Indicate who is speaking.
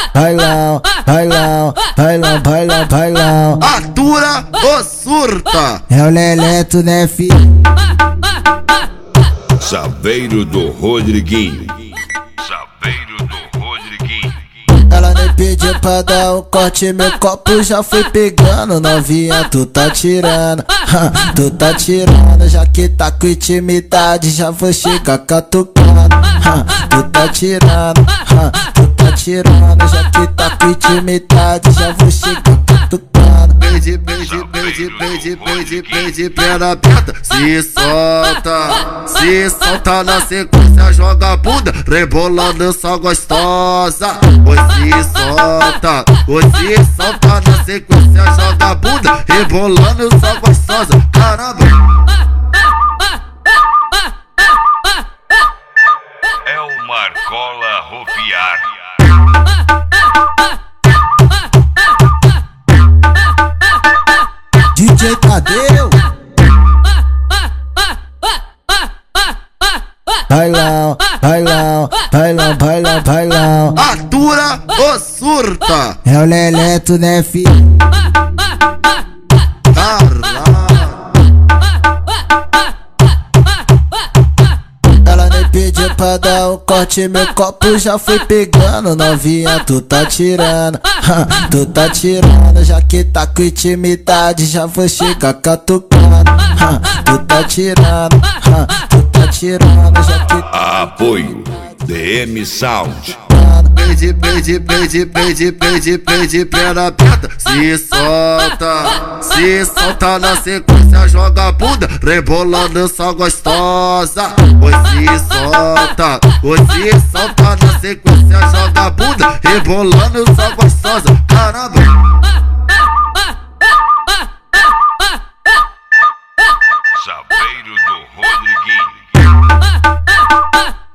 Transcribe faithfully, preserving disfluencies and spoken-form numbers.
Speaker 1: bailão, bailão, bailão, bailão, bailão.
Speaker 2: Atura ou surta?
Speaker 1: É o Leleto, né, filho?
Speaker 3: Chaveiro do Rodriguinho. Chaveiro do Rodriguinho.
Speaker 1: Ela nem pediu pra dar um corte, meu copo já foi pegando. Novinha, tu tá tirando, tu tá tirando. Já que tá com intimidade, já vou chegar catucando. Tu tá tirando, tu tá tirando. Já que tá com intimidade, já vou chegar catucando.
Speaker 2: Beije, beije, beije, beije, beije, beije, perna aberta. Se solta, se solta na sequência, joga a bunda, rebolando só gostosa. Oi, se solta, oi, se solta na sequência, joga a bunda, rebolando só gostosa. Caramba!
Speaker 3: É o Marcola Rofiar.
Speaker 1: D J Tadeu. Bailão, bailão, bailão, bailão, bailão.
Speaker 2: Atura ou surta?
Speaker 1: É o Leleto, né, filho?
Speaker 2: Caralho!
Speaker 1: Ela nem pediu pra dar um corte, meu copo já foi pegando. Novinha, tu tá tirando, tu tá tirando. Já que tá com intimidade, já vou chegar catucando. Tu tá tirando, tu tá tirando. Já que tá...
Speaker 3: Apoio D M Sound.
Speaker 2: Beije, beije, beije, beije, beije, beije, perna aberta. Se solta, se solta na sequência, joga a bunda, rebolando só gostosa. Oi, se solta, oi, se solta na sequência, joga a bunda, rebolando só gostosa. Caramba!
Speaker 3: Chaveiro do Rodriguinho.